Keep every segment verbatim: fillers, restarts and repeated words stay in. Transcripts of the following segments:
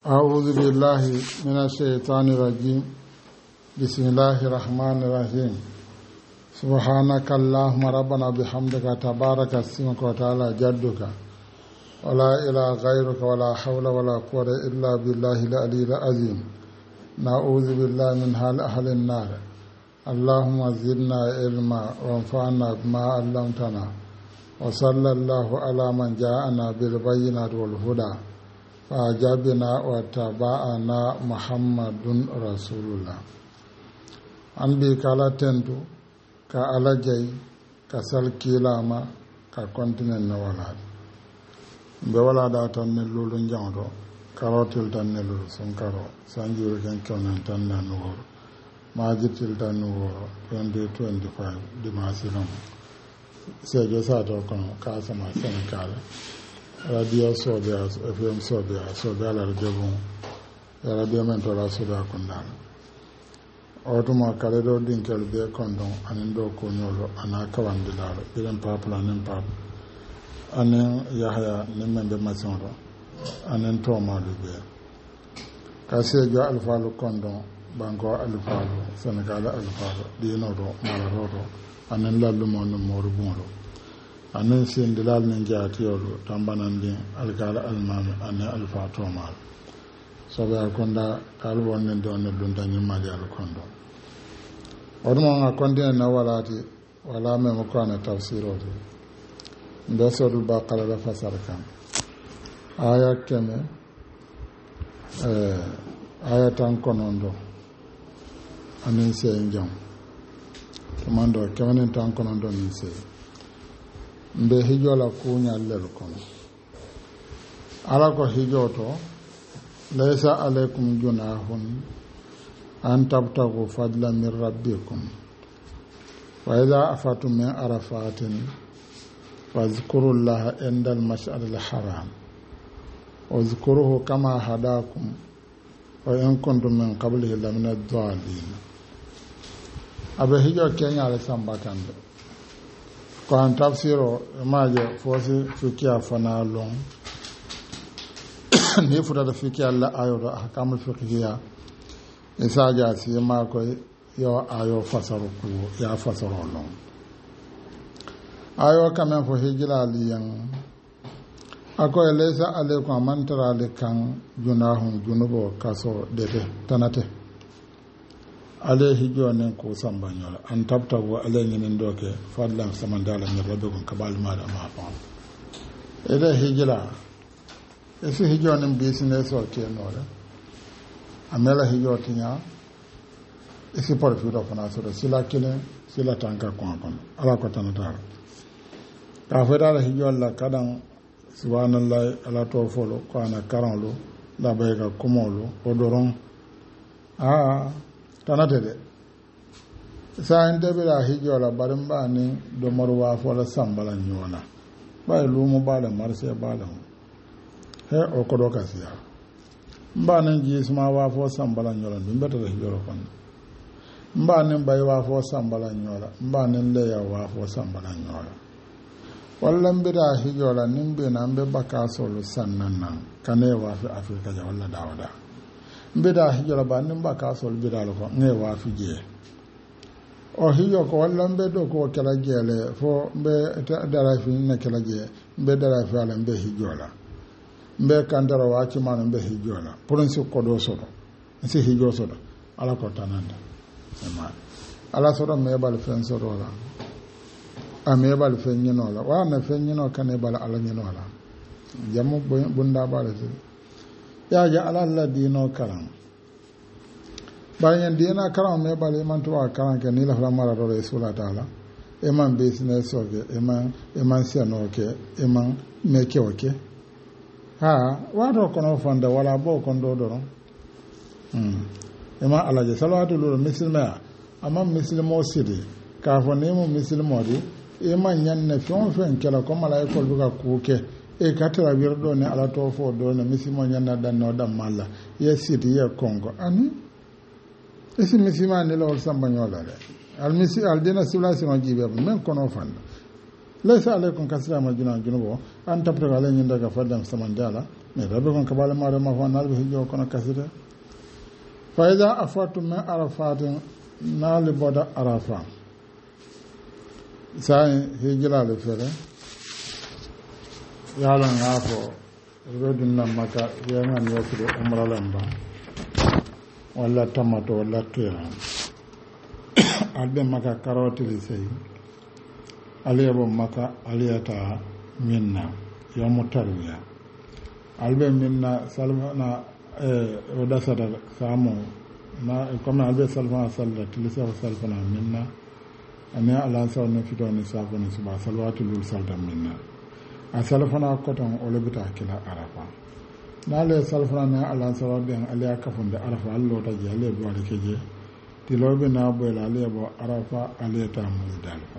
أعوذ بالله من الشيطان الرجيم بسم الله الرحمن الرحيم سبحانك اللهم ربنا بحمدك تبارك اسمك وتعالى جدك ولا إله غيرك ولا حول ولا قوة إلا بالله العلي العظيم نعوذ بالله من حال أهل النار اللهم زدنا علما وانفعنا بما علمتنا وصلى الله على من جاءنا بالبينات والهدى فأجابنا واتبعنا محمد رسول الله an bi kala tentu ka alajay ka sal kilama ka kontinen na wala be wala da tan ne lulu njawdo karotil tan ne lulu son karo sanjuru ken konan tan na no majitil tan no twenty twenty-five dimasilon sejo sa to kono ka sama senegal radio sodia fm sodia sodia la radio radio men to la sodia kondal otuma kale do dinkel be kondon anen do ko nyolo ana kawandilalo bilen papla nen pap anen yahya nen membe masonro anen to malu be kasejo alfalu kondon banko alfalu senegal alfalu dino do malaro anen lallu mon moru bonro anen sindilal nen jaatiyolo tambanandi alkala almami anen alfa to mal sobe akonda kalwon nen do ne dunda ni mali alkondo odmo nga konde na walati wala me mo kana tafsiroti ndo sodul baqara la fasar kan aya keme eh aya tan konondo anen se njam komando kemenen tan konondo ni se mbe hijola kunya lel kono ala ko hijoto laysa alaykum junahun an tabtagu fadlan min rabbikum wa idha afatum min arafatin fadhkuru llaha inda al-mash'ar al-haram wa dhkuruhu kama hadakum wa in kuntum min qablihi lamina ad-dallin abe hijo kenya le sambatande ko an tafsiro maje fosi fikiya fana long ni futa da fikiya la ayo da ahkamul fiqhiyya isaja si ma ko yo ayo fasaru ku ya fasaru long ayo kamen fo hijra liyan ako eleza alaykum mantara likan junahum junubo kaso dede tanate ale hijo nen ko sambanyola an tabtago ale ngenen doke fadlan samandala min rabbikum kabal mala ma fa ele hijra esi hijo nen business o ke nora amela hijo tinya esi por fido fana so sila kile sila tanka kon kon ala ko tanata ka fera hijo la kadan subhanallahi ala to folo ko ana karanlo da bayga komolo odoron ah tanate de sa ndebe la hijola barimba ni do marwa fola sambala nyona bay lumu bala marse bala he o ko do kasiya mba nan jisma wa fo sambala nyola ndumbe to hijoro kon mba nan bay wa fo sambala nyola mba nan le ya wa fo sambala nyola walla mbida hijola nimbe nan be bakaso sannan nan kane wa fi afrika ja walla dawada mbida hijola ba nimba ka sol bidal ko nge wa fije o hijo ko walla mbe do ko kala jele fo mbe dara fi na kala je mbe dara fi ala mbe hijola mbe kandara wa ci man mbe hijola prince ko do sodo si hijo sodo ala ko tananda sama ala sodo me bal fen sodo la ame bal fen nyino la wa na fen nyino kane bal ala nyino la jamu bunda bal ya ja ala ladino karam bayan dina karam me bale man to karam ke ni la flamara do rasul taala e man business oke e man e man siano ke e man meke oke ha wato kono fanda wala bo kon do do hmm e man ala je salawatu lo muslima amma muslimo sidi ka fo ne mo muslimo di e man nyanne fon fen kala ko malaikol buga kuke e katara wirdo ne ala to fo do ne misimo nyanna dan no dam malla ye siti ye kongo ani esi misima ne lo samba nyola le al misi al dina civilisation jibe men kono fanda laysa alaykum kasra majuna junubo an tapra ala nyinda ga fadam samandala mais rabbe kon kabale ma ma fa nal be jo kono kasita fa iza afatu min arafatin nal boda arafa sai hijira le fere yala ngafo rodun na maka yana ne su da umra lamba walla tamato walla tira albe maka karoti le sai aliyabo maka aliyata minna yamu tarwiya albe minna salmana e odasada samo na comme albe salmana salla tilisa salfana minna ane ala saw ne fito ne safo ne suba salwatu lul salda minna a salfana koton olobita kila arafa na le salfana na ala saw ben aliya kafunde arafa allo taji ale bo ale keje tilobe na bo la ale bo arafa ale ta muzdalifa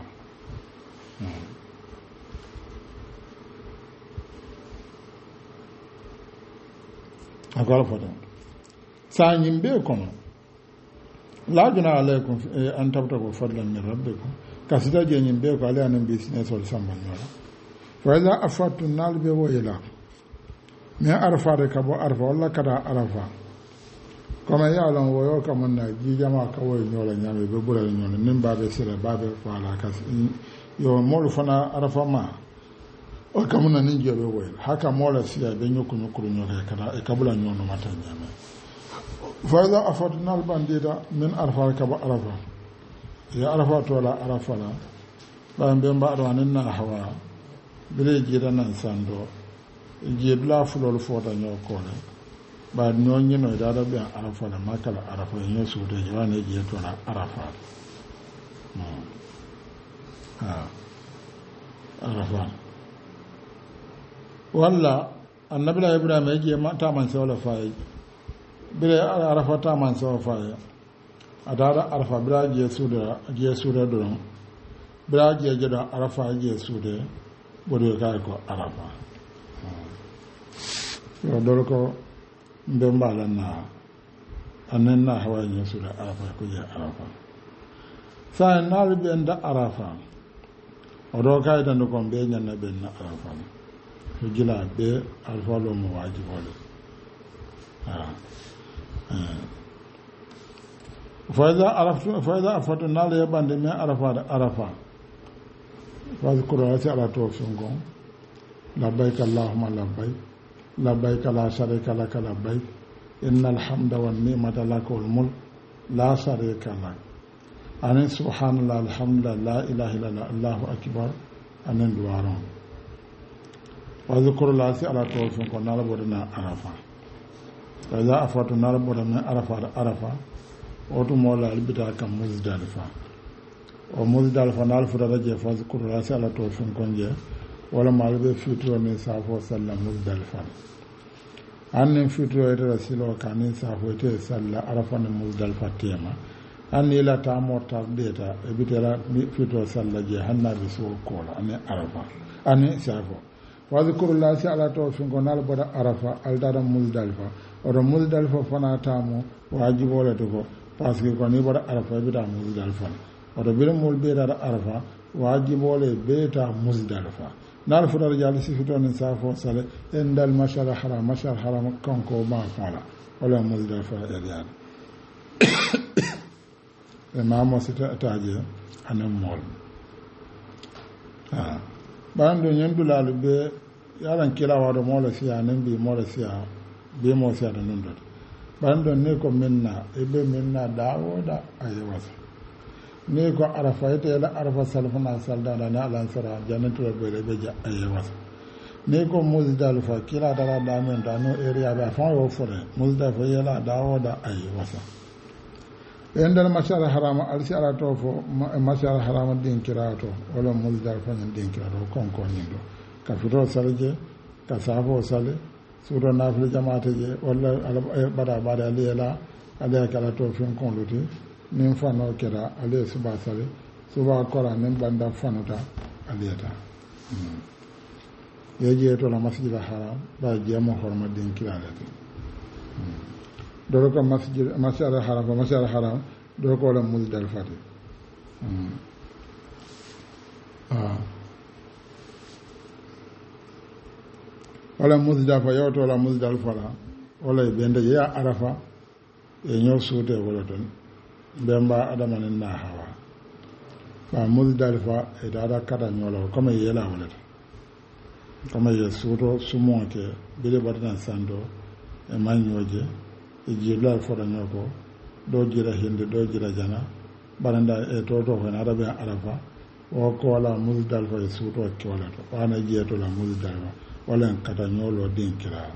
akala foto sa nyimbe kono la juna alaikum an tabta ko fadlan min rabbikum kasita je nyimbe ko ala nan business wal samban wala fa iza afatu nal be wayla me arfa de ka bo arfa wala kada arfa kama ya lan woyo kama na ji jama ka woy nyola nyame be bura nyola nim babe sira babe fala kas yo molu fana arfa ma o kama na ninje be woyla haka mola siya be nyoku nyokuru nyoka kada e kabula nyono mata nyame fa iza afatu nal bandida min arfa ka bo arfa ya arfa to la arfa la ba be mba do anan na hawa bile jira nan sando je bla fulol fota nyoko ne ba nyonyi no da da be arafa la makala arafa yin su da yawane je to na arafa ha arafa walla annabi la ibrahim ya je mata man sawla fa'i bile arafa ta man sawla fa'i adara arafa bra je su da je su da don bra je je da arafa je su da bodo ka ko arafa yo dol ko mbe mbala na anen na hawa yin su da arafa ko je arafa sa na be nda arafa odo ka idan ko be nyan na be na arafa ko gila be arafa lo mo wajibo le ah fa iza araftu fa iza afatu na le bande me arafa da arafa واذكر على توفيقكم لبيك اللهم لبيك لبيك لا شريك لك لبيك إن الحمد والنعمة لك والملك لا شريك لك أن سبحان الله الحمد لله لا إله إلا الله الله أكبر أن دوارون واذكر الله على توفيقكم نالبودنا عرفة فإذا أفضل نالبودنا عرفة عرفة وتمولا البداية كمزدلفة o muzdalifa nal futata je fazkuru la sala to fun konje wala malbe fitro min safo sallam muzdalifa annin fitro ite rasilo kanin safo ite salla arafa ne muzdalifa tema anni la ta morta deta e bitera fitro salla je hanna bi so kola ane arafa ane safo fazkuru la sala to fun konal boda arafa aldara muzdalifa o muzdalifa fana tamo wajibo le to ko parce que ko ni boda arafa bi ta muzdalifa oto bire mol beetata arafa wajibole beeta musdalifa naal futata jali sifitoni safo sale en dal mashar haram mashar haram kanko ma fala wala musdalifa eliade e mamo sita taje anen mol ha bando nyandulalu be yaran kila wado mola siya nan bi mola siya be mo siya nan dot bando ne ko minna e be minna dawoda ayewasa ni ko arafa ite la arafa salfana salda na ala sara jannatu be be ja aywas ni ko muzdalifa kila dara da men da no area ba fa yo fore muzdalifa yala dawo da aywas endal mashar haram alsi ala to fo mashar haram din kirato wala muzdalifa nyen din kirato kon kon nyindo ka fito salje ka safo sale sura nafil jamaate je wala bada bada lela ala kala to fin kon luti nin fano kera ale suba sale suba kora nin banda fanuta aliyata yeje to la masjid haram ba jamo horma din kilalati doro ko masjid masjid haram ba masjid haram doro ko la muzdalifa fati ah wala musdalifa yewto wala musdalifa la wala bende ya arafa e ñoo suute wala ton bemba adama nen na hawa fa musdalifa e dada kada ñola comme yela wala comme ye suuto sumo ke bile badana sando e mañoje e jibla fora ñoko do jira hindi do jira jana baranda e toto ko na arabe arafa o ko wala musdalifa e suuto ke wala to wana jeeto la musdalifa wala kata ñolo dinkira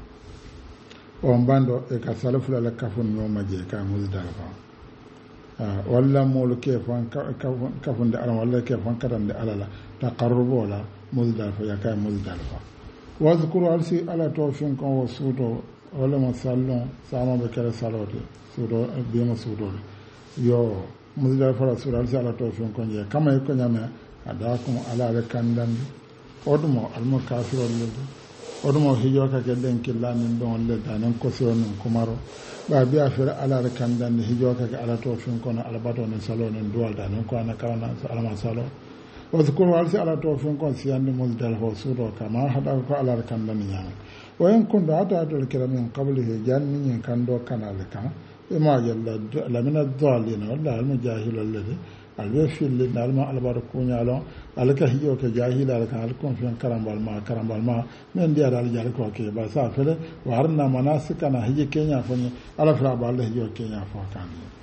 on bando e ka salafula la kafun ñoma je ka musdalifa ah wala mol ke fan kafun de ala wala ke fan katande alala taqarrubo la musdalifa ya ka musdalifa wazkuru alsi ala to fin ko suuto wala mo sallon sama be kala salote suuto be mo suuto yo musdalifa la suuto alsi ala to fin ko je kama ko nyame adakum ala re kandandi odumo almo kafiro lede odumo hijo ka ke den killanin don le danan ko sonon kumaro ba biya fere ala re kandandi hijo ka ke ala to fin ko na albato ne salonen duwal danan ko ana kawana alma salo wazkuru alsi ala to fin ko siyande musdalifa suuto kama hada ko ala re kandandi nyama wayan kundu ata atul kiramin qablihi jannin kando kanale kan ima jalla la min ad-dallin walla al-mujahil alladhi al-wafil lin al-barakunyalo alaka hiyo ke jahila kan al-kon fi karambal ma karambal ma men dia dal jare ko ke ba sa fele warna manasikana hije kenya fani ala fra ba Allah hiyo kenya fa kan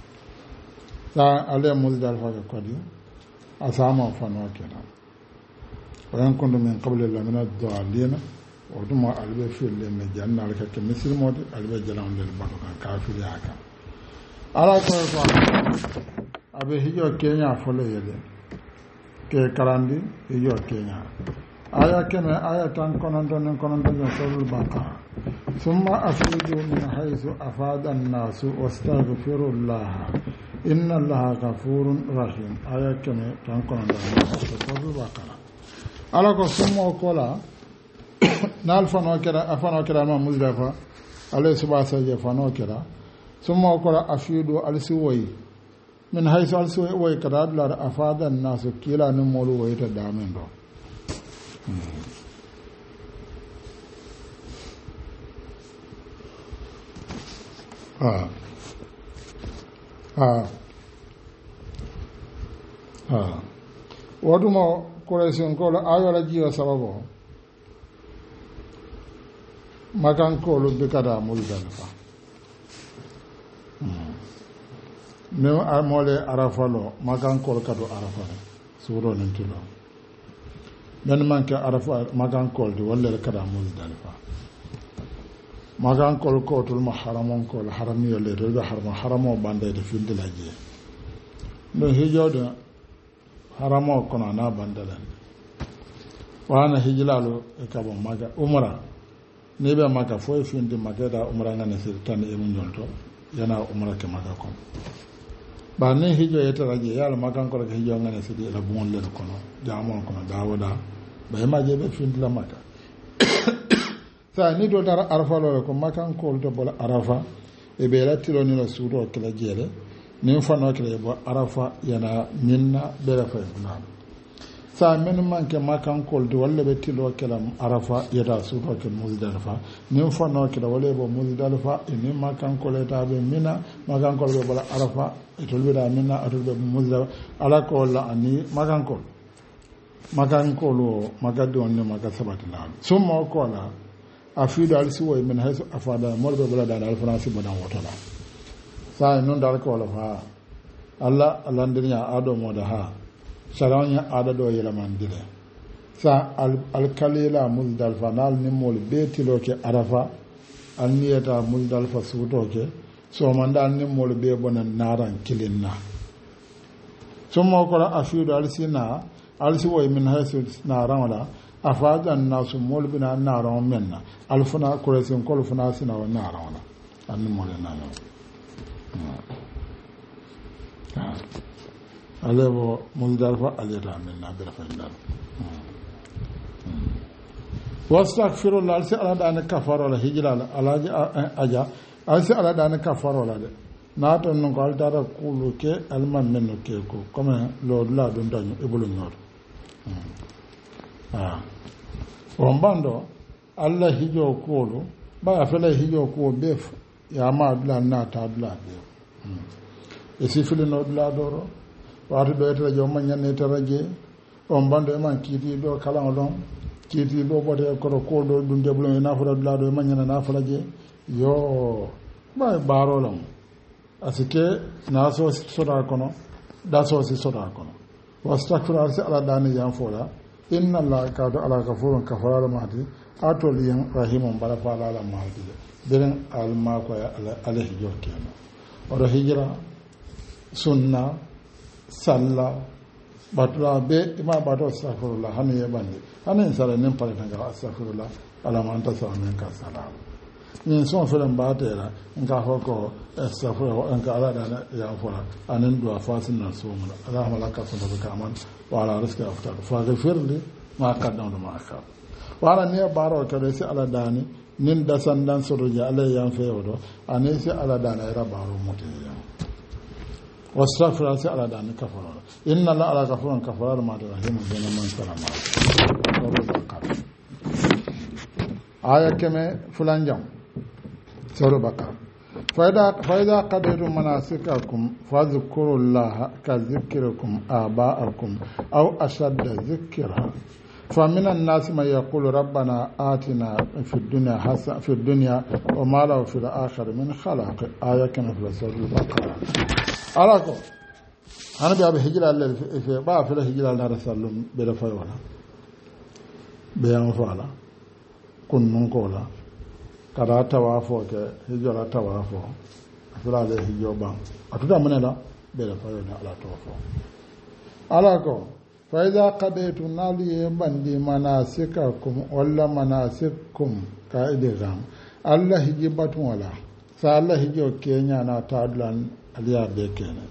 sa ale musdalifa ko di asama fano kenan wayan kundu min qabli la min ad-dallin oduma albe fille me janna alka ke misir modi albe jalan del bado kan kafiri haka ala ko ko abe hijo kenya fole yele ke karandi hijo kenya aya keme aya tan konon don konon don sulul baqa thumma afidu min haythu afada an-nas wastaghfirullah inna allaha ghafurun rahim aya keme tan konon don sulul baqa ala ko sumo kola nal fano kera afano kera ma musdalifa alay subasa je fano kera summa ko afidu alsiwai min haythu alsiwai way kada la afada an-nas kila ni molu way ta damen do ah ah ah wadumo ko reson ko ayola jiyo sababo makan kolu be kada musdalifa ne amole arafalo makan kol kado arafa suro nan tilo dan manke arafa makan kol di walla kada musdalifa makan kol ko tul maharamon kol haramiyo le do haramo haramo bande de findilaje no hijodo haramo kono na bandalan wana hijlalo e kabo maga umra ne be maka fo finde maka da umra ngane sir tan e mun jolto yana umra ke maka ko ba ne hijo yeta raje yalla maka ko ke hijo ngane sir la bon le ko no jamon ko no dawoda ba ma je be finde la maka sa ni do dara arafa lo ko maka ko to bol arafa e be latilo ni la suro ke la jere ni fa no ke le bo arafa yana minna be rafa na sa men manke makan kolde walla be tilo kelam arafa yada suto ke musdalifa nim fono ke wala bo musdalifa ni makan koleta be mina makan kolbe bala arafa e tolbe da mina atolbe musdalifa ala ko la ani makan kol makan kolo magadi on ne maga sabati la summa ko la afidu alsi way min haythu afada molbe bala da al franci bodan wotola sa non dal ko la fa alla alandinya ado moda ha saranya ada do yelaman dile sa al kalila musdalifa nal ni mol betilo ke arafa an niyata musdalifa suto ke so mandal ni mol be bonan naran kilinna summa ko afidu alsina alsi way min haythu naran wala afada an-nas mol bina naran menna alfuna kuresin kolfuna sina wa naran wala an mol naran alebo musdalifa aliyata min na bira fayndal wastaghfirullah alsi ala dana kafaro la hijral alaji aja alsi ala dana kafaro la de nato non ko altara kulu ke alman men ke ko comme lo la don dañu ebulu ñor ah on bando Allah hijo kolo ba fele hijo ko bef ya ma dula na ta dula be e si fili no dula doro wato do etra jo manya ne taraje on bando e man kiti do kala on kiti do bote ko ko do dum deblo na fura dula do manya na fura je yo ba baro lam asike na so sura kono da so si sura kono wastakfir arsi ala dani yan fola inna allaha kadu ala kafurun kafara mahdi atoliyan rahimun bara fala ala mahdi birin alma ko alaihi jokena odo hijra sunna salla batla be ima bato astaghfirullah hani yabande hani sala nim pare tanga astaghfirullah ala man ta sa men ka salam ni son fere mbatera nga hoko astaghfirullah an ka ala dana ya fora anan do afasin na so mun ala malaka sun da kaman wa ala rizqa aftar fa ghafirli ma qaddam ma akhar wala ne baro to sai ala dani nin da sandan soroja ala yan feedo ane sai ala dana ira baro mutiya wastaghfir sai ala dani kafara inna la ala kafurun kafara ma da rahimu bana man salama aya keme fulan jam sura bakara faida faida qadaytum manasikakum fadhkurullaha ka dhikrikum aba'akum aw ashadda dhikra فمن الناس من يقول ربنا آتنا في الدنيا حسنة في الدنيا وما له في الآخرة من خلاق آية كما في سورة البقرة أراكم أنا بيابي هجرة في بقى في الهجرة الله رسول بلا فيولا بيان فعلا كن نقولا كذا توافو كهجرة توافو في عليه هجوبا أتودا من لا بلا فيولا على توافو أراكم فإذا قضيتم نالي بندي مناسككم ولا مناسككم كايدغام الله يجبت ولا سالله يجو كينيا نا تادلان عليا بكene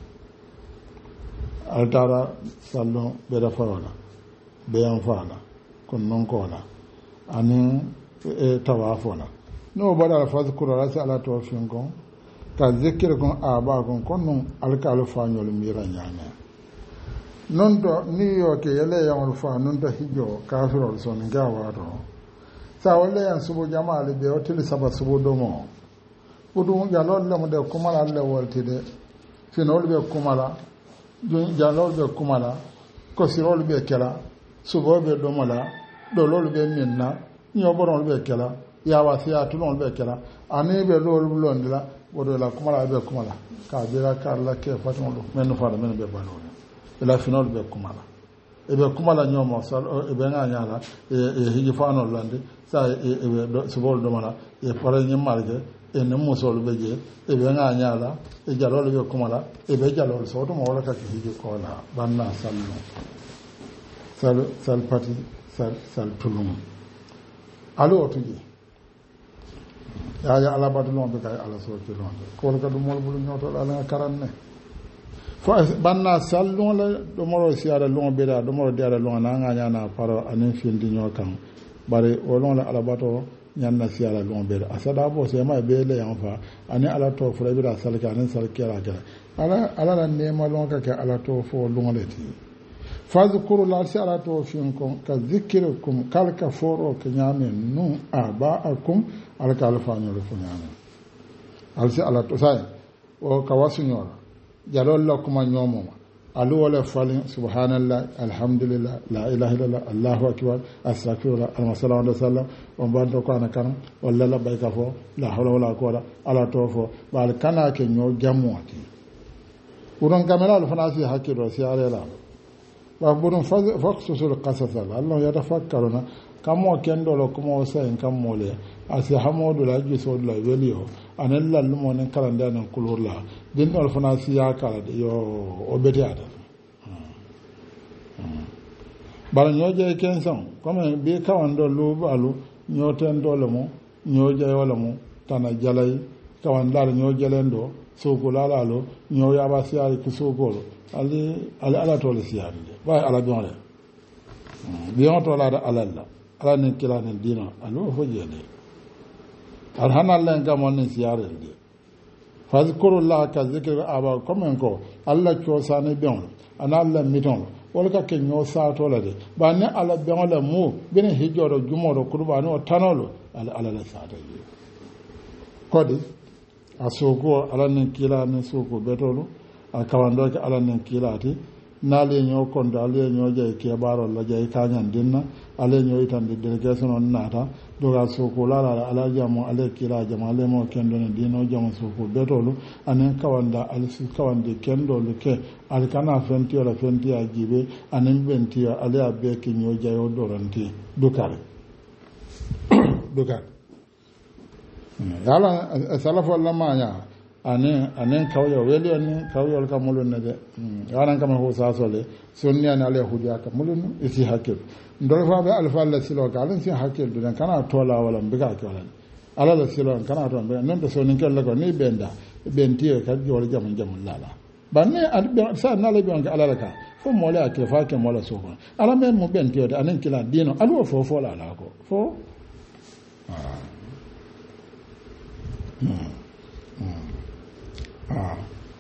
altara sallo beda fawala beyan fala kun non kola ani e tawafona no bada fazkuru rasa ala tawfin kon ka zikirkum aba kon kon alkalu fanyol miranyana non to ni yo ke yele yamul fa non to hijo kafiro so nga wato sa wala yan subu jama'a be hotel saba subu do mo udu jalol le mo de kumala alle woltide finol be kumala jun jalol be kumala ko sirol be kala subo be do mala do lol be minna nyo boron be kala ya wasiya tulon be kala ani be lol bulondila wodo la kumala be kumala ka bira karla ke faton do men fa men be balon ila final be kumala e be kumala nyomo sal e be nganyala e hiji fano lande sa e be subol do mala e pare nyi marge e ne musol be je e be nganyala e jalol be kumala e be jalol so to mo wala ka hiji ko la banna sallu sal sal pati sal sal tulum alo tuji ya ya ala badu no be kay ala so ti non ko ka dum mol bulu nyoto ala karanne banna sallon la domoro siara lon beda domoro diara lon na nganya na paro anin findi nyokan bare olon la alabato nyanna siara lon beda asada bo se ma be le yanfa ani ala to fura bida salka anin salkira ga ala ala la nema lon ka ka ala to fo lon leti fazkuru la siara to finkum ka zikrukum kalka foro ke nyame nu abaakum alka alfanyo le fo nyame alsi ala to sai o kawasunyola jalol la kuma nyomo alu wala falin subhanallah alhamdulillah la ilaha illallah allahu akbar astaghfirullah sallallahu alaihi wasallam on bando ko ana kan walla la bayka fo la hawla wala quwwata ala to fo bal kana ke nyo jamu ati uron kamera al fanasi hakiro si ala la ba burun faqsusul qasas allah yatafakkaruna kamo kendo lo kuma sai kan mole asi hamodu la ji so la weliyo anan la lumo nan kalanda nan kulurla din dol fana si ya kala yo obeti ada bala nyoje kensan comme be kawan do lu balu nyoten dole mo nyoje wala mo tana jalay kawan dal nyojelendo so ko la la lo nyo ya ba si ari ku so ko ali ala ala to le si ari ba ala donle bi on to la ala la ala ni kila ni dina alo fo jele alhana Allah gamon ni siyare ndi fazkurullah ka zikr aba komen ko Allah ko sane bion ana Allah miton wala ka ke nyo sa to la de ba ne ala bion la mu bene hijoro jumoro kurba no tanolo ala ala la sata je kodi a soko ala nin kila nin soko betolu a kawando ke ala nin kilati naale ñoo kondo ale ñoo jey ke baro la jey kanyan dinna ale ñoo itande delegation on nata doga soko la la ala jamo ale kila jamo ale mo kendo ne dino jamo soko betolu anen kawanda al si kawande kendo lu ke al kana fenti wala fenti a jibe anen benti ale abe ke ñoo jey o doranti dukare dukare yala salafo lama ya ane ane kawyo weli ane kawyo ka mulun ne de yaran kama ho sa sole sunni ane ale hudiya ka mulun isi hakil ndol fa be alfa la silo ka lan si hakil du kana tola wala mbiga ka wala ala la silo kana to be non de sonin kala ko ni benda benti ka jol jam jam lala banne ad sa na le bion ka ala ka fo mole akle fa ke mola so ko ala men mo benti de anen kila dino alu fo fo la la ko fo ah ah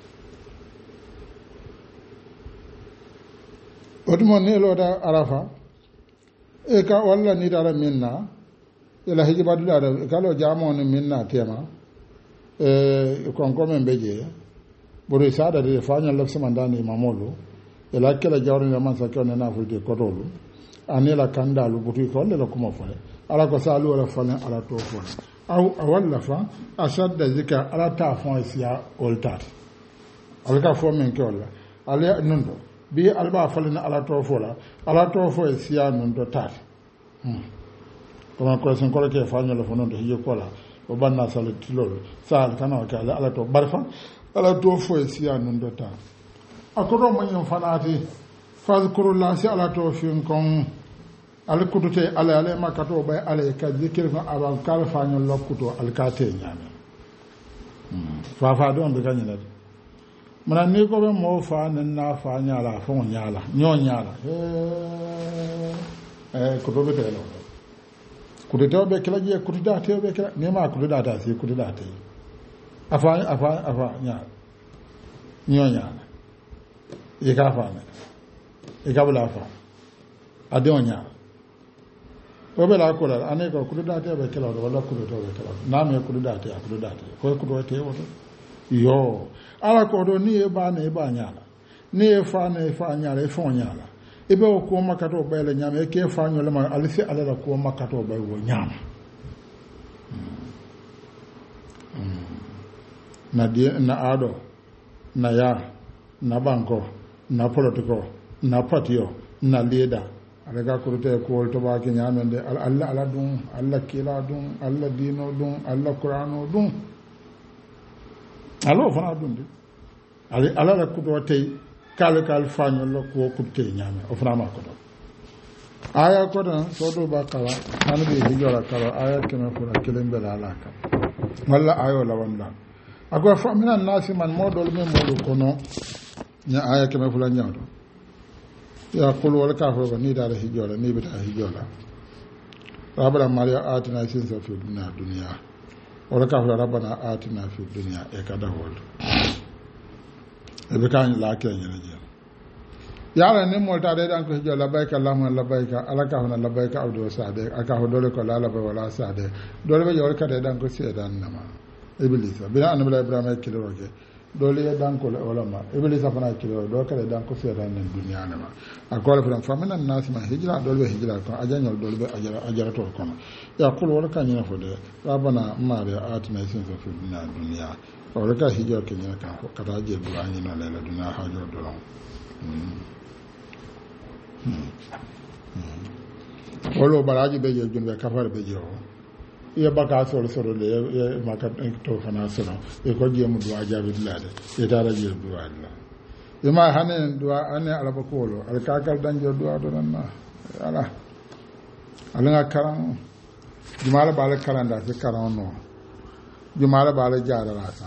otumo ne loda arafa e ka walla ni dara minna ila hijibadu dara kalo jamo ni minna tema e konko men beje buru sada de fanya lafsa mandani mamolo ila kala jawri na man sakyo na fulde kotolu anela kandalu butu ko le kuma fole ala ko salu wala fole ala to fole aw awalla fa ashadda zika ala ta fon siya oltat alka fo men ko la ale nundo bi alba falina ala to fola ala to fo siya nundo tat hmm kuma ko sen ko ke fa nyalo fo nundo hiyo kola o banna sal tilol sal kana ka ala to barfa ala to fo siya nundo tat akoro mo nyum fanati fazkurullah si ala to fin kon al kutute ala ala makato bay ala ka zikir fa aban kal fa nyol lokuto al kate nyame fa fa don be ganyina mana ni ko be mo fa nan na fa nyala fa nyala nyo nyala eh eh ko be tele ko de to be kala je ko da te be kala ne ma ko da ta si ko da te afa afa afa nyala nyo nyala e ka fa ne e ka bula fa adon nyala o be la ko la ane ko ko da te be kala wala ko do be kala na me ko da te ko da te ko ko do te o yo ala ko do ni e ba na e ba nyala ni e fa na e fa nyala e fo nyala e be ko makato be le nyama e ke fa nyala ma alisi ala la ko makato be wo nyama na die na ado na ya na banko na politiko na patio na leader alaga kurute ko to ba ke nyamende alla ala dum alla kila dum alla dino dum alla qur'ano dum alo fana dum de ali ala la kudo tay kal kal fanyo lo ko kutte nyame o fana ma ko do aya ko dan so do ba kala han be hijora kala aya kema fura kelembe la alaka walla ayo la wanda agwa fa minan nasi man modol me modu kono nya aya kema fula nyawdo ya kul wal kafir ba ni da hijola ni bita hijola rabbana mariya atina sin sa fi dunya dunya wal kafir rabbana atina fi dunya e kada hol e be kan la ke nyina je yara ne mo ta de dan ko hijola bayka allahumma labbayka alaka hona labbayka abdu sade aka ho dole ko la la wala sade dole be yol ka de dan ko sedan nama iblis bila annabi ibrahim ke roge dole ya danko la ulama iblis afana kilo do kala danko fi ran dunya na ma akola fa famina nas ma hijra dole be hijra ko ajanyol dole be ajara ajara to kono ya qul wala kan yana fode rabana ma ya atina sin fi dunya dunya wala ka hijra ke yana ka ko kata je do anyi na la dunya hajo do lon wala baraji be je junbe kafar be je ye baka solo solo le ye maka to fana solo e ko je mu duwa jabi dilade e tara je duwa Allah e ma hanen duwa ane alaba kolo al kakal danjo duwa do nan na ala ala karam jumala bala karanda se karam no jumala bala jara la ta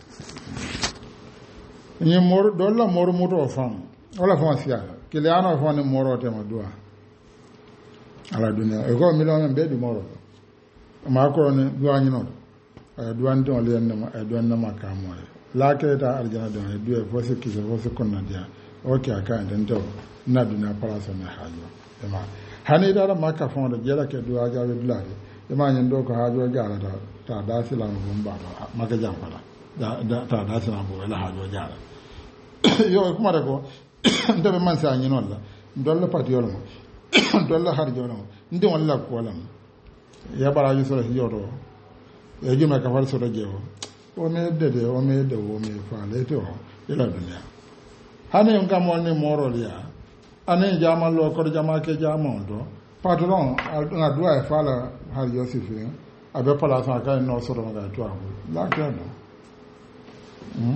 ni mor dolla mor muto fam wala fam siya kile ana fam ni moro te ma duwa ala dunya e ko mi lo men be di moro ma ko ne duwani non duwan don le en ma duwan na makamo la ke ta aljana don e duwe fo se kiso fo se konna dia o ke aka den to na duna para so na hajo e ma hani da ma ka fon da jela ke duwa ga be blade imani ndo ko hajo jara ta ta da silam bumba ba maka jam fala da ta da silam bo la hajo jara yo kuma da ko ndabe man sa nyi non la dolla pat yo mo dolla har jo no ndi wala ko lam ya bara yu so yo do ya juma ka fal so do jewo o me de de o me de o me fa le to ila dunya hane on kam woni morol ya ane jama lo ko jama ke jama on do patron na dua e fa la har yo si fi abe pala sa ka no so do ga to abu la ke no hmm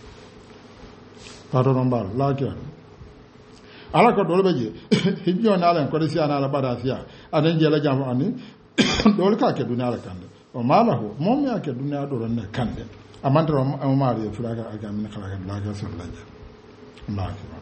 patron ba la ke ala ko dole beje hijjo na ala ko si ana ala bada siya anen je la jama ani dole ka ke dunya la kande o malahu mom ya ke dunya do ron ne kande amantro o mari fulaga aga min khala ga la ga so la ja Allah akbar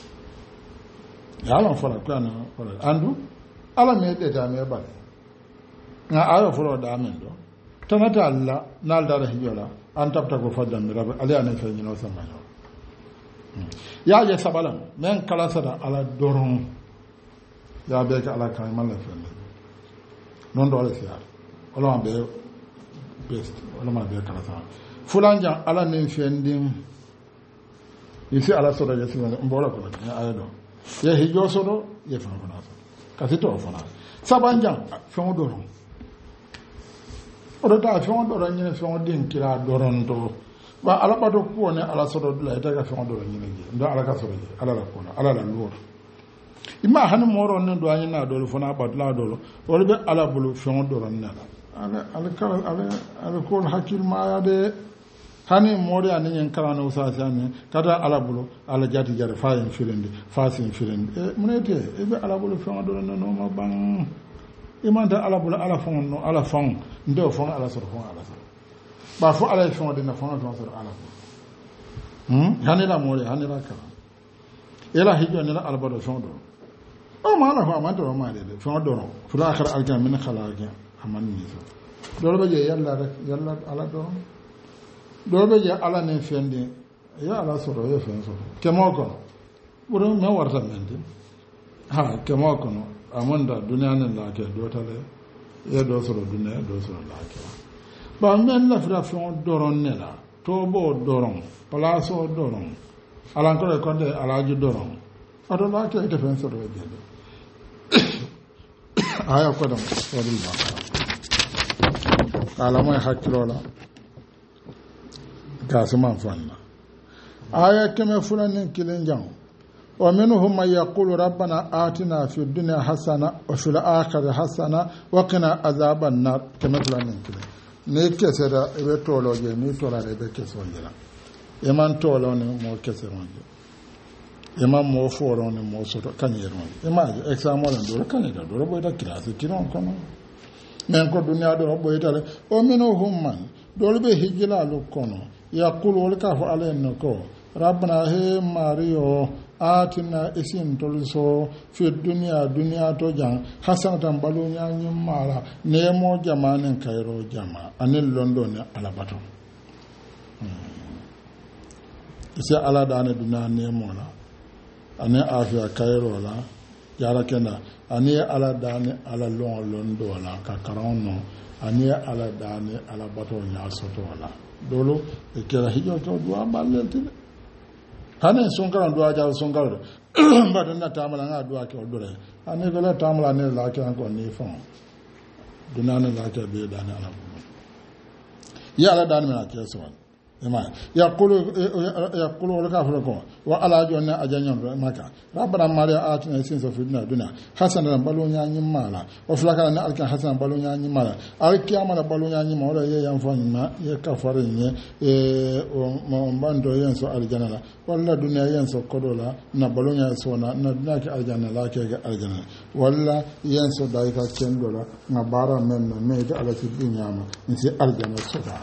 ya ala fala kana fala andu ala me de ta me bale na ayo fulo da men do tanata alla nal dara hijjola an tabta ko faddan mi rabbi ali anen fe nyino sama yo ya je sabalam men kala sada ala doron ya be ka ala kan man la fe non do ala siar wala be best wala ma be kala sa fulanja ala nen fe ndim isi ala soda je sima mbola ko ya aydo ye hijjo sodo ye fa fana so kasito fana sabanja fe doron o da fe doron ni fe din kira doron do ba ala bato ko ne ala sodo la ita ga fe doron ni ngi ndo ala ka sodo ala la ko ala la lor ima han moro ne do anyi na do fana batla do o be ala bulu fe doron na ala ala kala ala ala ko hakil ma ya de hani mori ani nyen kala no sa sane kada ala bulu ala jati jare fa en filende fa sin filende e munete e be ala bulu fe do no no ma bang imanta ala bulu ala fon no ala fon ndo fon ala so fon ala so ba fo ala fon de na fon do so ala hmm hani la mori hani la kala ela hijo ni la ala bulu fon do o ma ala fa ma do ma de fon do no fu akhir alka min khalaqa amani so do lo be yalla rek yalla ala do do be je ala ne fendi ya ala soro ye fen so kemo ko buru me warta mende ha kemo ko no amanda dunya ne la ke do tale ye do soro dunya do soro la ke ba men la fra fon doron ne la to bo doron place o doron ala ko ko de ala ju doron ado la ke te fen soro be aya ko dum wadul ba ala mo hakilo la كاسمان فانا آية كما فلان كلين جاو ومنهم من يقول ربنا آتنا في الدنيا حسنة وفي الآخرة حسنة وقنا عذاب النار كما فلان كلين نيت كسر إبه تولو جي نيت ولا إبه كسر جلا إمان تولو نمو كسر جلا إمان مو فورو نمو سر كان يرون إمان إكسامو لندور كان يدور دور بيتا كلاسي كيرون كنو من كو دنيا دور بيتا ومنهم من دور به هجلا لكونو يقول ولكاف علينا كو ربنا هي ماريو آتنا اسم تلسو في الدنيا دنيا توجان حسنة بلونيا نمالا نيمو جمان كيرو جما أن لندن على باتو إسي على داني دنيا نيمو لا أني آفيا كيرو لا yara kenda ani ala dani ala lon londo la ka karono ani ala dani ala bato nya soto la dolo e kera hijo to duwa balenti hane sonkara duwa ja sonkara bado na tamala nga duwa ke odore ani bela tamala ne la ke anko ni fon dunana la ke be dani ala ya ala dani na ke so ema yaqulu yaqulu laka fulako wa ala jonna ajanyon maka rabbana mariya atina sin so fidna duna hasanan balunya nyimala wa fulaka na alkan hasanan balunya nyimala alkiyama na balunya nyimala wala ye yanfanya ye kafare nye e o mbando yenso aljanna wala dunya yenso kodola na balunya so na na dunya ke aljanna la ke aljanna wala yenso dai ka kendola na bara men me da alati dunya ma insi aljanna so da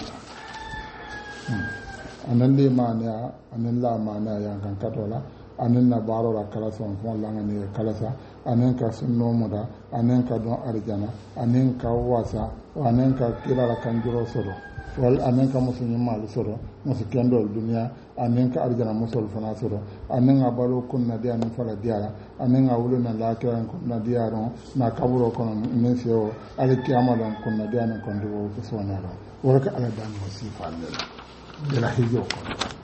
anan le mania anan la mania yang kan katola anan na baro la kala son fon la ngani kala sa anan ka sunno moda anan ka don arjana anan ka wasa anen ka kirala kanjuro soro wal anen ka musulmi mal soro musu kendol duniya anen ka arjana musul fana soro anen ga balo kunna dia anen fala diara anen ga wuluna lakira kunna diaro na kaburo kono min seo al kiyamalan kunna dia anen kondo ko sonara wala ala dan wasifa de la hijo ko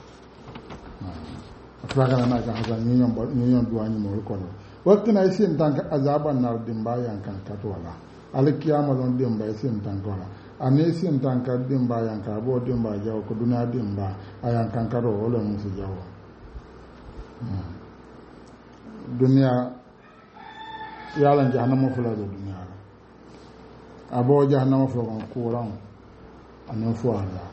afraga na ga haza nyon nyon duani mo ko wakti na isin tanka azaban nar dimba yan kan katwala al kiyamalan dimba isin tanka ane sin tanka dimba yan ka bo dimba jaw ko duna dimba ayan kan karo wala musu jaw dunya yalan jahannama fula do dunya abo jahannama fula ko kuran anan fuara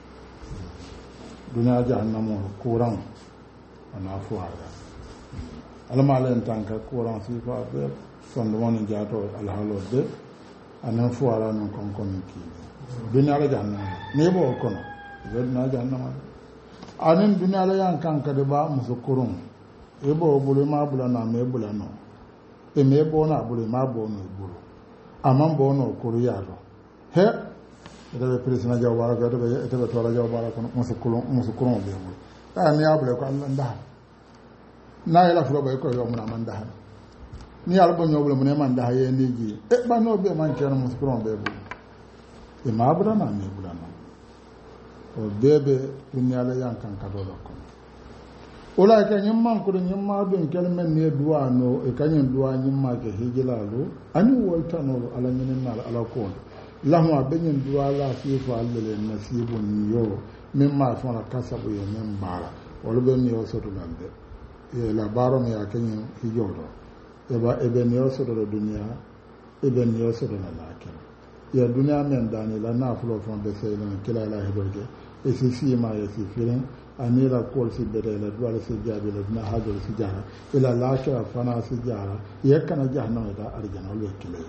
dunya jahannama kuran ana fuara almalen tanka kuran si fa be sondo woni jato alhalo de anan fuara non kon kon ki dunya la jahannama ne bo kono dunya jahannama anan dunya la yan kanka de ba musukurun e bo bulu ma bula na me bula no e me bo na bulu ma bo no bulu amam bo no kuru yaro he ede presina jawara ga de ete be tora jawara kono musukurun musukurun be mo ta ni abule ko Allah nda na yala fulo bay ko yo mun amanda ni albo nyobule mun man da ye ni ji e ba no be man kero musukurun be bulu e ma bula na me bula no o bebe dunya la yan kanka do ko ola ka nyimman ko nyimma don kelmen ne duwa no e kanyen duwa nyimma ke hijilalu ani wolta no ala nyinen na ala ko lahma benyen duwa la fi fa alle nasibun yo mimma fona kasabu yo men bara wala ben yo soto lande e la baro me akenyen hijodo e ba e ben yo soto do dunya e ben yo soto na lakira ya dunya men dani la na fulo fon be sey lan kila la hidoge e si si ma e si filen anira kol si bede la duwala si jabi la na hajol si jara ila lakira fana si jara yakana jahannama da arjana wala kile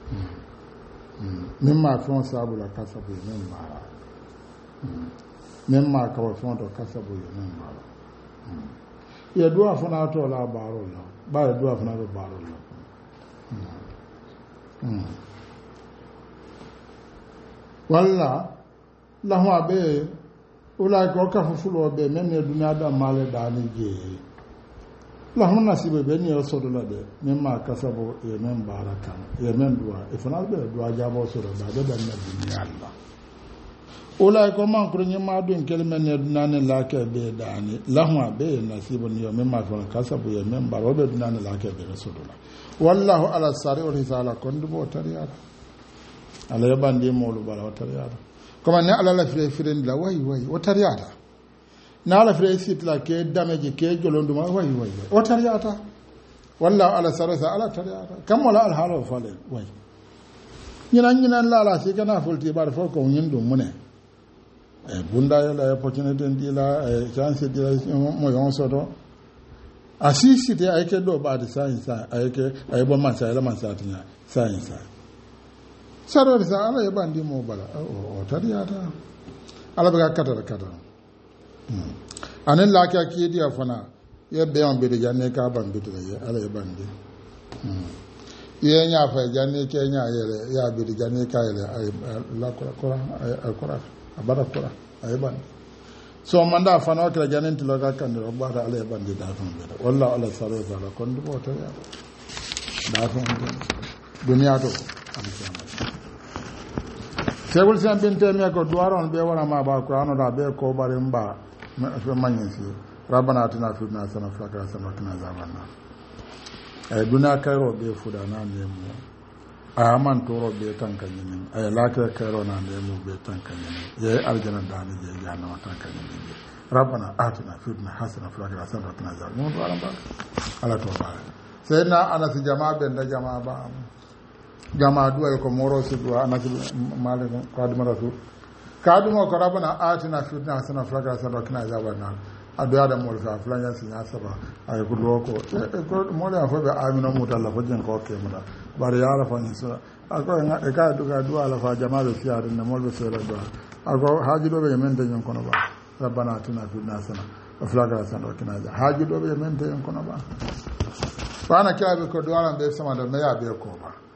mimma fon sabu la kasabu men mara mimma ka fon to kasabu men mara ya duwa fana to la baro la ba duwa fana be baro la walla lahu abe ulai ko ka fufulo be men ne dunya da male da ni je lahu nasibe be ni osodo la de memma kasabo e men baraka e men duwa e fana be duwa jabo soro da da na dunya Allah ulai ko man ko nyima dun kelmen ne dunane la ke be dani lahu abe nasibe ni memma fana kasabo e men baro be dunane la ke be osodo la wallahu ala sari wa risala kon dubo tariyata ala yabande molu bala wa tariyata comme ne ala la fire fire la way way o tariyata na ala fire sit la ke dameji ke jolonduma way way o tariyata wallahu ala sarasa ala tariyata kam wala al halo fale way nyina nyina la la si kana fulti bar fo ko nyindum mune e bunda yo la opportunity ndi la e chance di la mo yon soto asisi te ayke do ba de science ayke ay bo man sa la man sa tinya science sarore sa ala e bandi mo bala o tariyata ala be kata kata anen la ka ki dia fana ye be on be de janne ka ban be de ye ala e bandi ye nya fa janne ke nya ye ya be de janne ka ye ay la ko ko ay ko abara ko ay bandi so manda fana ka janne to ga kan do ba ta ala e bandi da fon be wallahi ala sarore sa la kon do tariyata da fon duniya to Segul sen bin teme ko duwaron be wala ma ba ko anoda be ko barin ba fe manyin si rabbana atina fid dunya hasanatan wa fil akhirati hasanatan wa qina azaban nar ay duna kayro be fuda na nemu aman toro be tanka nyin ay lakira kayro na nemu be tanka nyin ye aljana dani je janna tanka nyin rabbana atina fid dunya hasanatan wa fil akhirati hasanatan wa qina azaban nar duwaron ba ala to ba sayna anas jama'a ben da jama'a ba jama duwa ko moro su duwa anaki malikum kaduma rasul kaduma ko rabana atina fi dunya hasana flaga sana kana zabana aduya da mol fa flanya sinya saba ay ko loko ko mole afo be amina mutalla fo jen ko ke muda bar ya rafa ni so ako nga e ka duga duwa la fa jama be siar ne mol be sera duwa ako haji do be men de nyon kono ba rabbana atina fi dunya hasana flaga sana kana haji do be men de nyon kono ba wana kya be ko duwa be sama da me ya be ko ba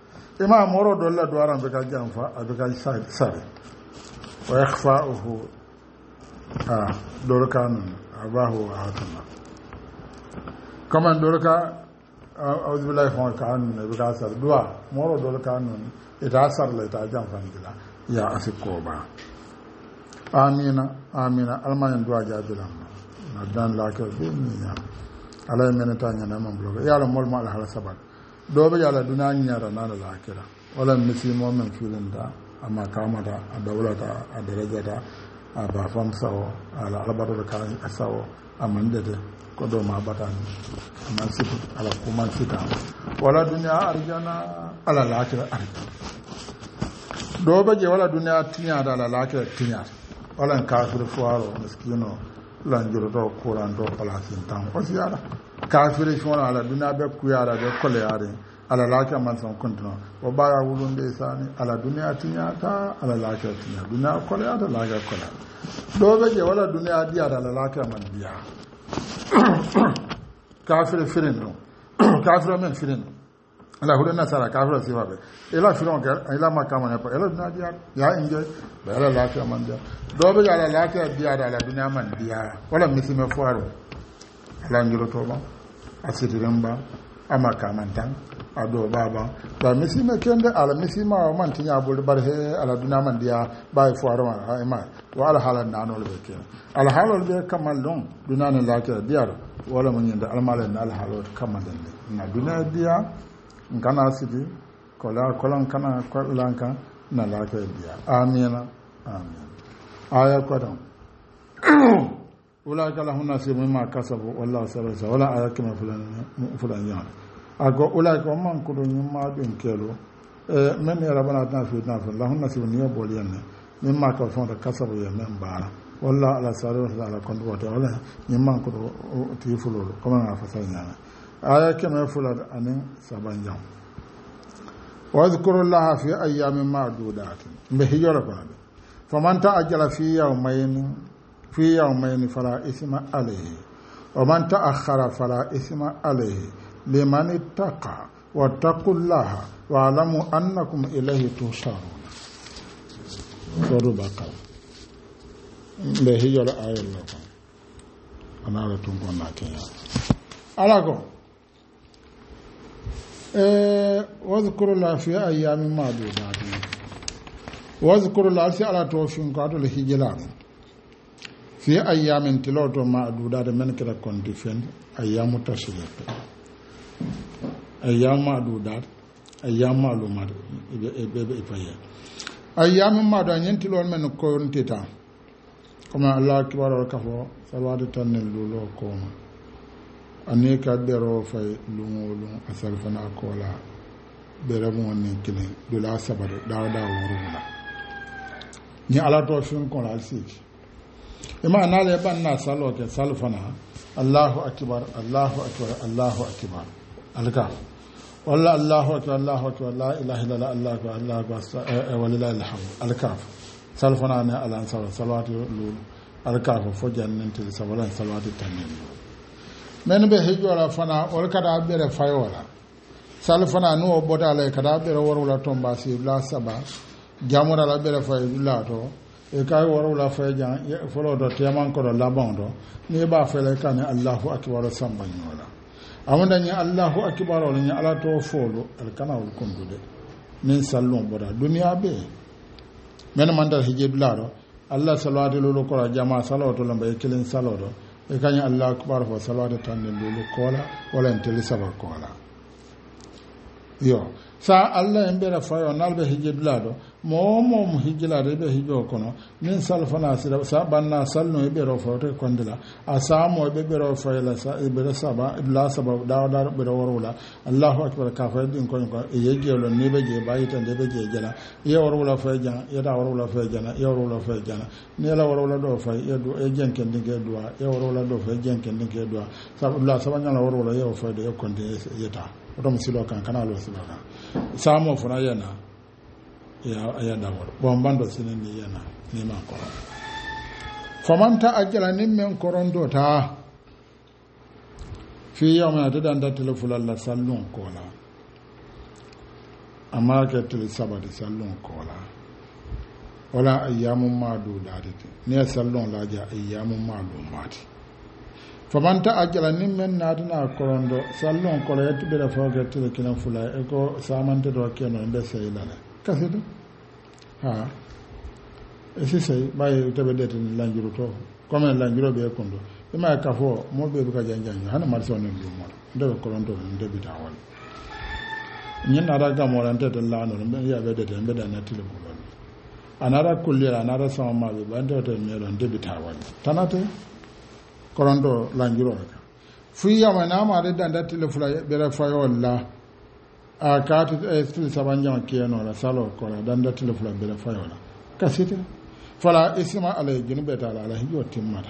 ima moro dolla duwaran be ka janfa abe ka sare wa ikhfa'uhu a dorkan abahu wa hatama kama dorka a'udhu billahi min kanun be ka sare duwa moro dorkan ita sar la ita janfa ndila ya asiko ba amina amina alman duwa jabilan na dan la ka be ni ya ala men ta nyana man bloga ya la mol mal hala sabat do be yala duna nyara na la akira wala misimo men filin da amma kamata a daulata a darajata a bafam sawo ala albaru da kan asawo amande de ko do ma batani amma sifu ala kuma sita wala dunya arjana ala la akira arjana do be je wala dunya tinya da la akira tinya wala kafir fuaro miskino lanjuro do kuran do palasin tan o siara kafiri shona ala duna be kuyara be kole yare ala laka man san kuntuno o baya wulunde sani ala duniya tinyata ala laka tinya duniya kole ada laka kole do be je wala duniya diya ala laka man diya kafiri firin no kafiri men firin ala hulen nasara kafiri sifa be ila firon ka ila makama ne pa ila duniya diya ya inje be ala laka man diya do be ala laka diya ala duniya man diya wala misime fuaro ala ngiro to ba asitiramba ama kamantan ado baba ba misime kende ala misima o man tinya bol barhe ala duna man dia bay fuaro ma ima wa ala halan nano le ke ala halol be kamal don duna ne la ke dia wala man yanda al malen al halol kamal ne na duna dia ngana sidi kola kolan kana kolanka na la ke dia amina amin aya ko don wala kala hunna si mimma kasabu wallahu sabasa wala ayakama fulan fulan ya ago ula ko man ko do nyima dun kelo e men ya rabana ta fi ta la hunna si niyo boliyanne mimma ka fon ta kasabu ya men bara walla ala saru ala kondu wata wala nyima ko do ti fulo ko man fa sayna ayakama fulan anin sabanjam wa zkurullaha fi ayyamin ma'dudat be hijora ko faman ta'ajjala fi yawmayn في يومين فلا إثم عليه ومن تأخر فلا إثم عليه لمن اتقى واتقوا الله واعلموا أنكم إليه تحشرون سورة البقرة به يلا آية الله أنا لا تنقل ناتيا ألاكم واذكروا الله في أيام معدودات واذكروا الله على توفين قادوا لهجلان في أيام تلوتو ما أدودات من كلا كونتيفين أيام تشريق أيام ما أدودات أيام معلومات إبئة أيام ما دانين تلوان من كونتيتا كما الله كبار الكفو صلوات تنين لولو كوما أنيكا برو في لونولو أسالفنا كولا برمو نكلي دولا سبر داودا ورولا ni ala to fin kon alsiki ima na le ban na salo ke salfana Allahu akbar Allahu akbar Allahu akbar alka walla Allahu akbar Allahu akbar la ilaha illa Allah Allahu akbar Allahu akbar wa lillahi alhamd alka salfana ne alan salawatu lulu alka fo jannati sawalan salawatu tanin men be hijora fana wal kada bere fayola salfana no boda le kada bere worula tomba si la saba jamura la bere fayola to e kay woro la fay jan folo do teman ko do labon do ni ba fele kan Allahu akbar samba nyola amanda ni Allahu akbar wala ni ala to folo al kana wol kondude min sallon boda duniya be men mandal hijib laro Allah salawatu lulu ko jama salawatu lamba e kilin salodo e kan Allahu akbar fo salawatu tan lulu kola wala en saba kola yo sa Allah en bera fayo nalbe hijib lado mo mo mo hijila de be hijo kono min salfana sira sa banna salno e bero fawte kondila asamo be bero fayla sa e bero saba ibla saba dawda be worula Allahu akbar ka fa din ko ko e yegelo ni be je bayita de be je jala ye worula fay jan ye da worula fay jana ye worula fay jana ne la worula do fay e do e jenken dinge duwa ye worula do fay jenken dinge duwa sa ibla saba nyala worula ye fay de e konde yeta otom silo kan kana lo silo kan samo fona yana ya ya dawol bon bando sinen ni yana ni ma ko famanta ajala nim men korondo ta fi yawma tadan da telefulalla sallun kola amma ke til sabati sallon kola wala ayyamun madu dadite ne sallon laja ayyamun madu mati faman ta'ajjala nimmen nadina korondo sallon kola yetti be da foga til kinan fula e ko samante do keno be sayilala kasido ha e si sey baye tabe dete lanjuru to comme lanjuro be kondo e ma kafo mo be ka janjanyo hana marso ne dum mo de korondo de bitawal nyen ara ga mo rante de lano be ya be de be da na tile ko anara kullira anara sama ma be bande to me don de bitawal tanate korondo lanjuro ka fu ya ma na ma de da tile fula be ra fa yolla a kati e tile sabanja kiyano la salo ko la dan da tile fula be ra fa yolla kasite fala isma alay junube ta ala hiyo timmata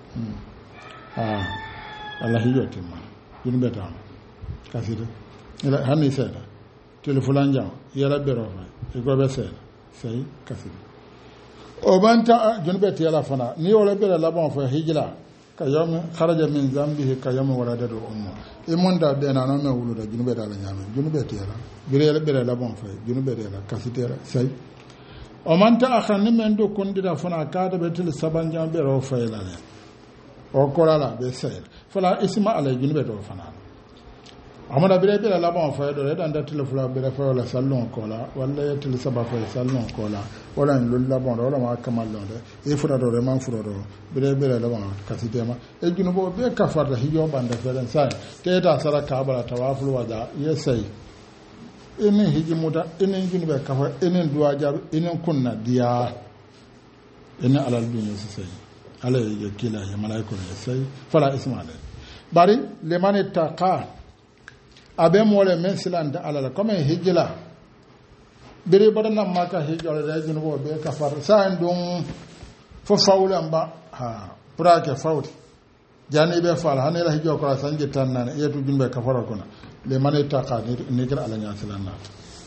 ah ala hiyo timmata junube ta kasite ila hanni seda telefulan jam yala bero fa e go be seda sai kasite o banta junube ta yala fana ni wala bere la bon fa hijla ka yam kharaja min zambihi ka yam waladatu umma e monda de na no me wuluda junube ta la nyame junube ta yala bere bere la bon fa junube ta yala kasite sai o manta akhanni men do kondira fana kada betel sabanjam be ro faylale o korala be sayl fala isma ala junube do fana amada bire bire la bon faydo re dan datil fula bire fayla sallon kola walla yetil sabafa sallon kola wala lul la bon wala ma kamal londe e fura do re man fura do bire bire la bon kasitema e junubo be kafarda hiyo banda feren sai te da saraka bala tawaful wada yesay enen hijimuta enen junube kafa enen duwa jaru enen kunna diya enen alal dunya sai ala ya kila ya malaikun sai fala ismaila bari liman ittaqa abe mole men silanda alala comme hijila bere badana maka hijala da junubo be kafar sa ndum fo fawlamba ha prake fawti jani be fal hanela hijo ko sanje tanna yetu junube kafara kona le mane taqa ni gira ala nyasilan na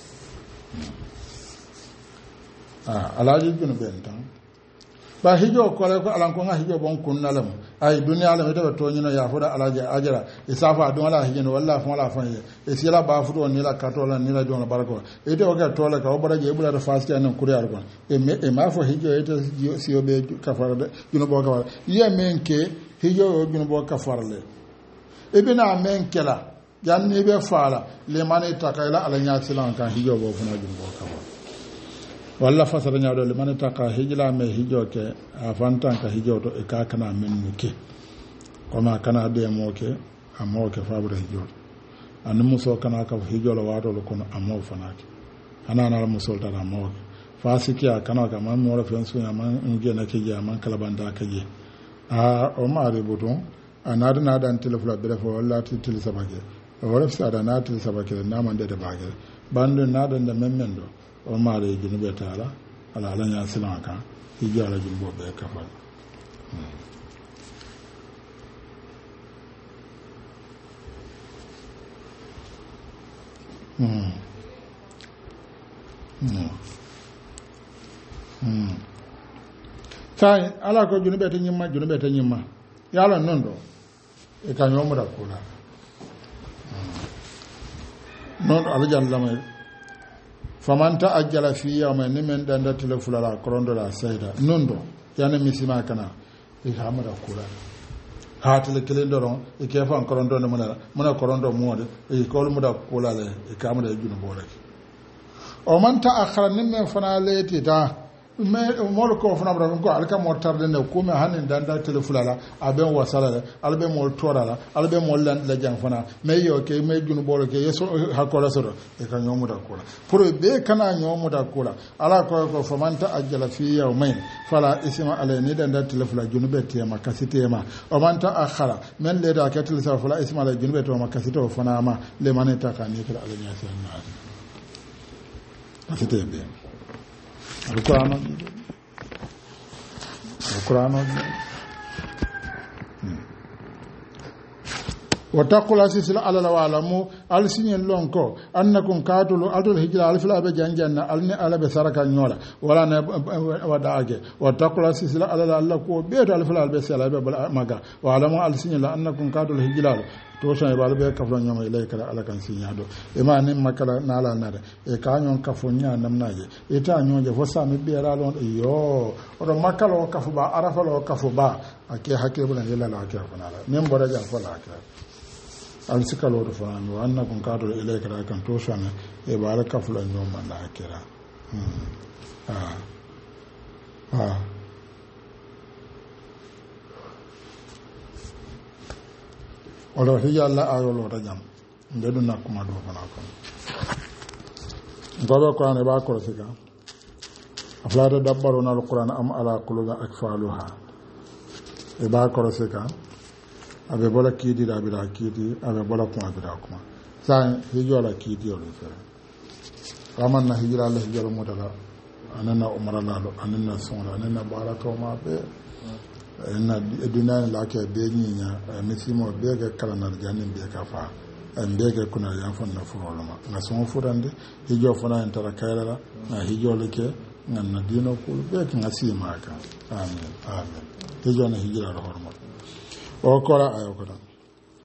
ah alaji junube tan ba hijo ko le ko alan ko nga hijo bon kunnalam ay dunya la meta to nyino ya foda alaji ajara isafa don ala hijino wallahi fa ala fa e sila ba fudo ni la katola ni la don barako e to ga to la ka obaraje bula da fasti anan kuriyar kon e me e ma fo hijo e to siyo be kafara junubo kafara ye menke hijo junubo kafara le e bina menkela janni be fala le mane takayla ala nyasilan kan hijo bo funa junubo kafara walla fasara nyaado le man taka hijla me hijo ke afantan ka hijo to e ka kana men ke koma kana de mo ke amo ke fabra hijo an muso kana ka hijo la wato lo kono amo fanaki ana na muso ta amo fasiki kana ka man mo ra fensu ya man nge na ke ya man kala banda ka je a o ma re buton anada na dan telefona be fo walla ti tel sabake wala sa da na tel sabake na man de de bagel bando na dan da memendo o maare junube taala ala ala nya silan kan hiji ala junbo be kafal hmm hmm hmm sai ala ko junube te nyimma junube te nyimma yala nondo e kan yomo da kula non ala jalla mai famanta ajjala fi yawma nimen danda telefulala korondora sayda nondo yana misima kana e hamara kula ha tele kelendoron e kefa korondo ne mona mona korondo mode e kol muda kula le e kamada junu bolake o man ta akhara nimen fana leti ta me mol ko fana bra ko alka mortarde ne ko me hanin danda telefulala aben wasala albe mol torala albe mol lan la jang fana me yo ke me junu bolo ke yeso hakola soro e kan nyomu da kula pour be kana nyomu da kula ala ko ko famanta ajjala fi yawmain fala isma alayni danda telefula junu be tema kasitema o manta akhara men le da ka telefula fala isma alayni junu be to makasito fana ma le maneta kan ni kala alanya sanna kasitebe Al-Qur'an Al-Qur'an wa taqula sisla ala wa'lamu alsiñen lon ko annakum katulu adul hijra alfila be janjanna alni ala be saraka nyola wala ne wadaage wa taqula sisla ala alla ko be to alfila be sala be maga wa alamu alsiñen la annakum katulu hijra to shan ba be kaflo nyoma ilay kala ala kan sinya do e ma nim makala nala nade e ka nyon kafo nya namnaje e ta nyonje fo sami be ralon yo odo makalo kafo ba arafa lo kafo ba ake hakke bulan yalla la hakke fanala nem bora ja fala hakke al sikalo do fana wa annakum qadu ilay kala kan to shan e ba ala kaflo nyoma la hakkira ah ah wala hija Allah ayolo ta jam ndedu nakuma do fana ko ngobe ko ane ba ko sika aflata dabbaru na alquran am ala quluba akfaluha e ba ko sika abe bola kidi da bi da kidi abe bola ko abe da kuma sa hijo la kidi o le fere raman na hijra Allah hijra modala anana umara lalo anana sonla anana baraka ma be na dunani la ke be nyinya misimo be ga kala na janin be ka fa en be ga kuna ya fon na furo ma na so furande hijo fona en tara kayala na hijo leke ngan na dino kul be ka ngasi ma ka amen amen hijo na hijra ro hormo o kora ayo kora